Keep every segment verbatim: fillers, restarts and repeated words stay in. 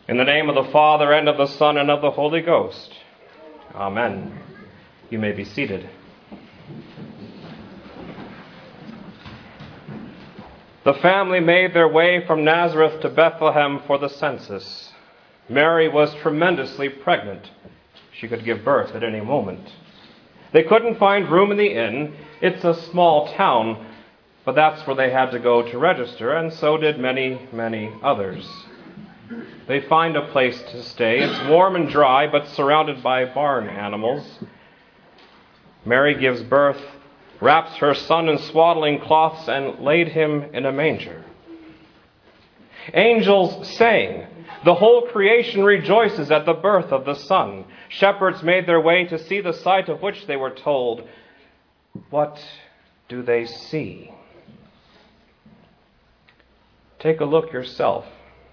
In the name of the Father, and of the Son, and of the Holy Ghost. Amen. You may be seated. The family made their way from Nazareth to Bethlehem for the census. Mary was tremendously pregnant. She could give birth at any moment. They couldn't find room in the inn. It's a small town, but that's where they had to go to register, and so did many, many others. They find a place to stay. It's warm and dry, but surrounded by barn animals. Mary gives birth, wraps her son in swaddling cloths, and laid him in a manger. Angels sang. The whole creation rejoices at the birth of the Son. Shepherds made their way to see the sight of which they were told. What do they see? Take a look yourself.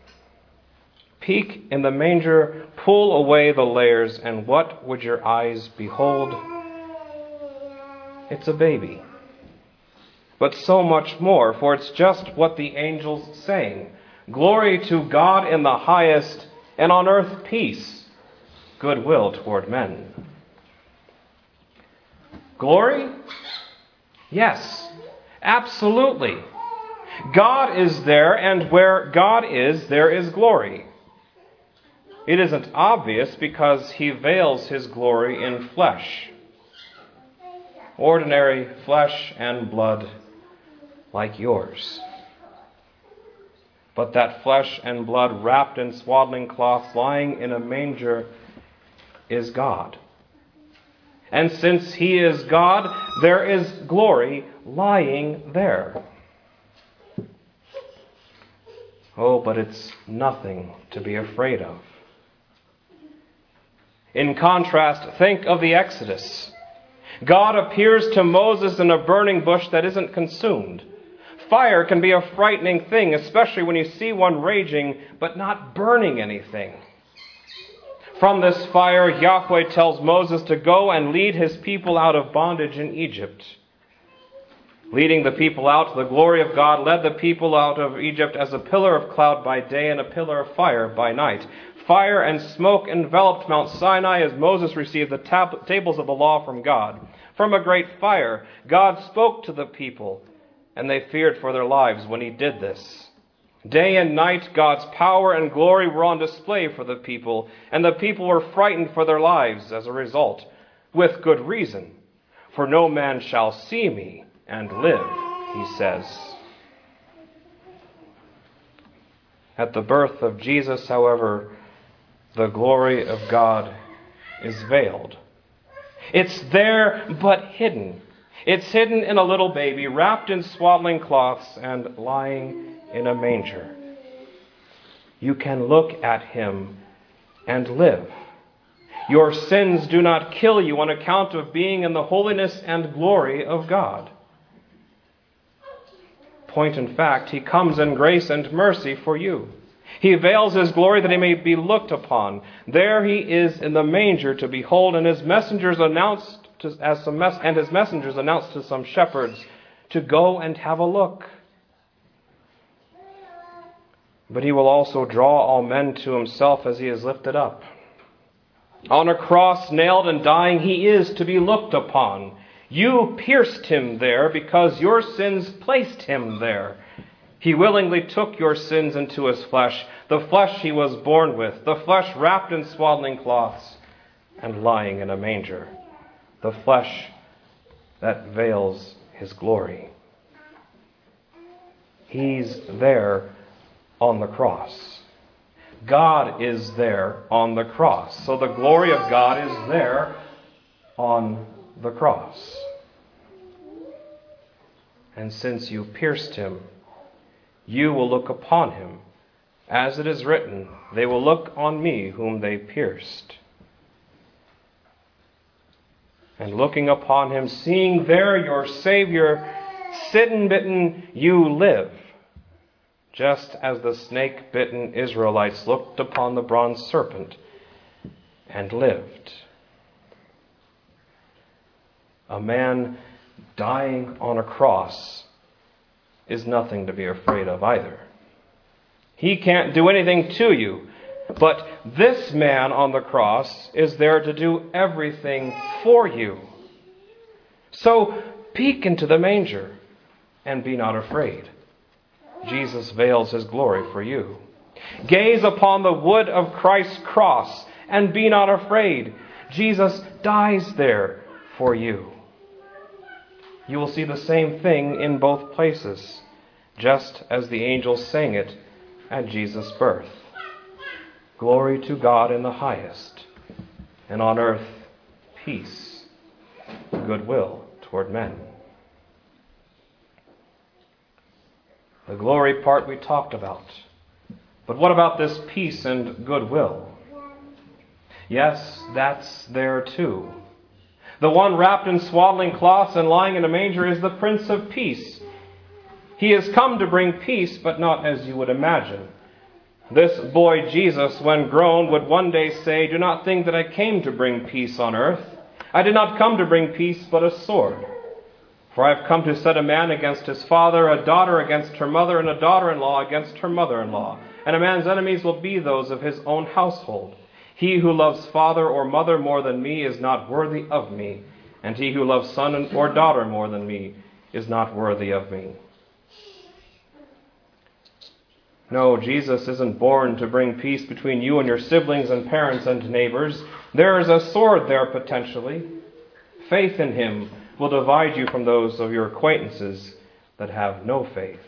Peek in the manger, pull away the layers, and what would your eyes behold? It's a baby. But so much more, for it's just what the angels sang. Glory to God in the highest, and on earth peace, goodwill toward men. Glory? Yes, absolutely. God is there, and where God is, there is glory. It isn't obvious because he veils his glory in flesh. Ordinary flesh and blood like yours. But that flesh and blood wrapped in swaddling cloths lying in a manger is God. And since he is God, there is glory lying there. Oh, but it's nothing to be afraid of. In contrast, think of the Exodus. God appears to Moses in a burning bush that isn't consumed. Fire can be a frightening thing, especially when you see one raging but not burning anything. From this fire, Yahweh tells Moses to go and lead his people out of bondage in Egypt. Leading the people out, the glory of God led the people out of Egypt as a pillar of cloud by day and a pillar of fire by night. Fire and smoke enveloped Mount Sinai as Moses received the tab- tables of the law from God. From a great fire, God spoke to the people, and they feared for their lives when he did this. Day and night, God's power and glory were on display for the people, and the people were frightened for their lives as a result, with good reason. For no man shall see me and live, he says. At the birth of Jesus, however, the glory of God is veiled. It's there, but hidden. It's hidden in a little baby, wrapped in swaddling cloths and lying in a manger. You can look at him and live. Your sins do not kill you on account of being in the holiness and glory of God. Point in fact, he comes in grace and mercy for you. He veils his glory that he may be looked upon. There he is in the manger to behold, and his messengers announced to, as some mes- and his messengers announced to some shepherds to go and have a look. But he will also draw all men to himself as he is lifted up. On a cross, nailed and dying, he is to be looked upon. You pierced him there because your sins placed him there. He willingly took your sins into his flesh, the flesh he was born with, the flesh wrapped in swaddling cloths and lying in a manger, the flesh that veils his glory. He's there on the cross. God is there on the cross. So the glory of God is there on the cross. And since you pierced him, you will look upon him. As it is written, they will look on me whom they pierced. And looking upon him, seeing there your Savior, sin-bitten, you live. Just as the snake-bitten Israelites looked upon the bronze serpent and lived. A man dying on a cross is nothing to be afraid of either. He can't do anything to you. But this man on the cross is there to do everything for you. So peek into the manger and be not afraid. Jesus veils his glory for you. Gaze upon the wood of Christ's cross and be not afraid. Jesus dies there for you. You will see the same thing in both places, just as the angels sang it at Jesus' birth. Glory to God in the highest, and on earth peace, goodwill toward men. The glory part we talked about. But what about this peace and goodwill? Yes, that's there too. The one wrapped in swaddling cloths and lying in a manger is the Prince of Peace. He has come to bring peace, but not as you would imagine. This boy Jesus, when grown, would one day say, "Do not think that I came to bring peace on earth. I did not come to bring peace, but a sword. For I have come to set a man against his father, a daughter against her mother, and a daughter-in-law against her mother-in-law. And a man's enemies will be those of his own household. He who loves father or mother more than me is not worthy of me, and he who loves son or daughter more than me is not worthy of me." No, Jesus isn't born to bring peace between you and your siblings and parents and neighbors. There is a sword there potentially. Faith in him will divide you from those of your acquaintances that have no faith.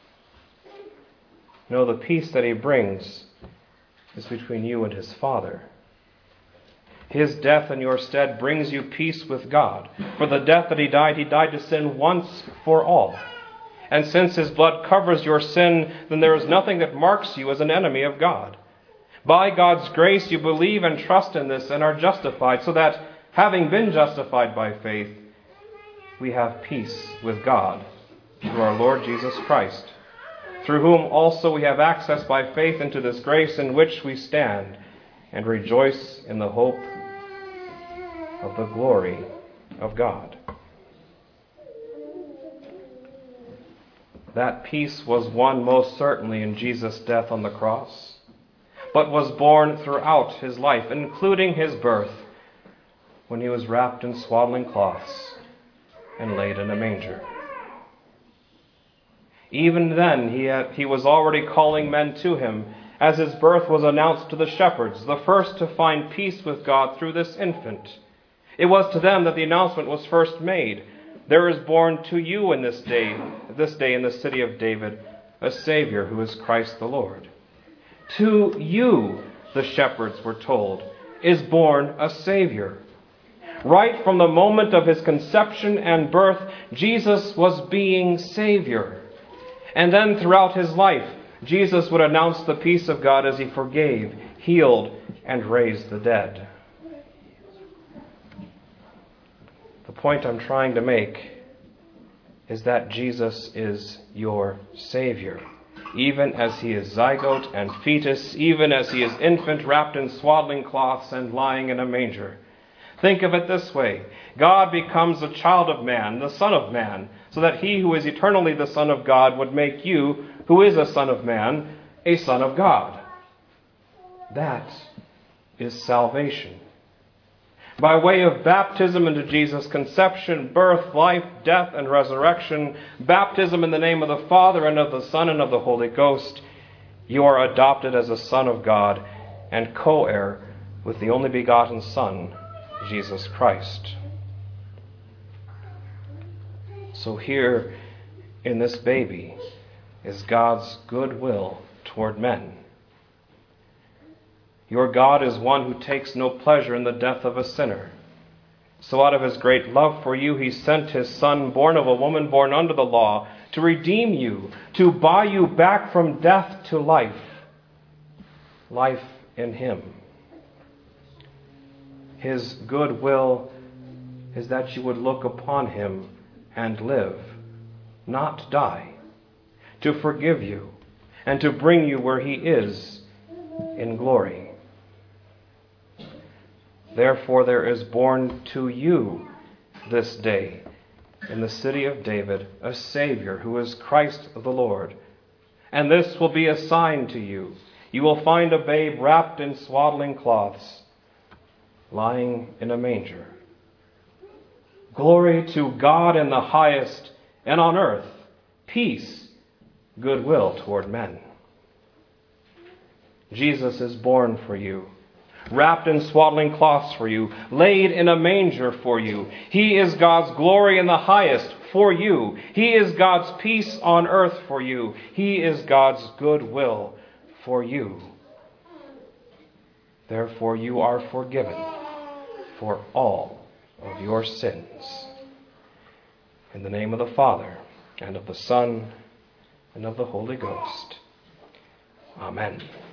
No, the peace that he brings is between you and his Father. His death in your stead brings you peace with God. For the death that he died, he died to sin once for all. And since his blood covers your sin, then there is nothing that marks you as an enemy of God. By God's grace, you believe and trust in this and are justified, so that, having been justified by faith, we have peace with God through our Lord Jesus Christ, through whom also we have access by faith into this grace in which we stand and rejoice in the hope of the glory of God. That peace was won most certainly in Jesus' death on the cross, but was born throughout his life, including his birth, when he was wrapped in swaddling cloths and laid in a manger. Even then, he, had, he was already calling men to him, as his birth was announced to the shepherds, the first to find peace with God through this infant. It was to them that the announcement was first made. There is born to you in this day, this day in the city of David, a Savior who is Christ the Lord. To you, the shepherds were told, is born a Savior. Right from the moment of his conception and birth, Jesus was being Savior. And then throughout his life, Jesus would announce the peace of God as he forgave, healed, and raised the dead. The point I'm trying to make is that Jesus is your Savior, even as he is zygote and fetus, even as he is infant wrapped in swaddling cloths and lying in a manger. Think of it this way. God becomes a child of man, the Son of Man, so that he who is eternally the Son of God would make you, who is a son of man, a son of God. That is salvation. By way of baptism into Jesus' conception, birth, life, death, and resurrection, baptism in the name of the Father and of the Son and of the Holy Ghost, you are adopted as a son of God and co-heir with the only begotten Son, Jesus Christ. So here in this baby is God's goodwill toward men. Your God is one who takes no pleasure in the death of a sinner. So out of his great love for you, he sent his Son, born of a woman born under the law, to redeem you, to buy you back from death to life, life in him. His goodwill is that you would look upon him and live, not die, to forgive you, and to bring you where he is in glory. Therefore there is born to you this day in the city of David a Savior who is Christ the Lord. And this will be a sign to you. you will find a babe wrapped in swaddling cloths, lying in a manger. Glory to God in the highest, and on earth peace, goodwill toward men. Jesus is born for you, wrapped in swaddling cloths for you, laid in a manger for you. He is God's glory in the highest for you. He is God's peace on earth for you. He is God's goodwill for you. Therefore you are forgiven for all of your sins. In the name of the Father, and of the Son, and of the Holy Ghost. Amen.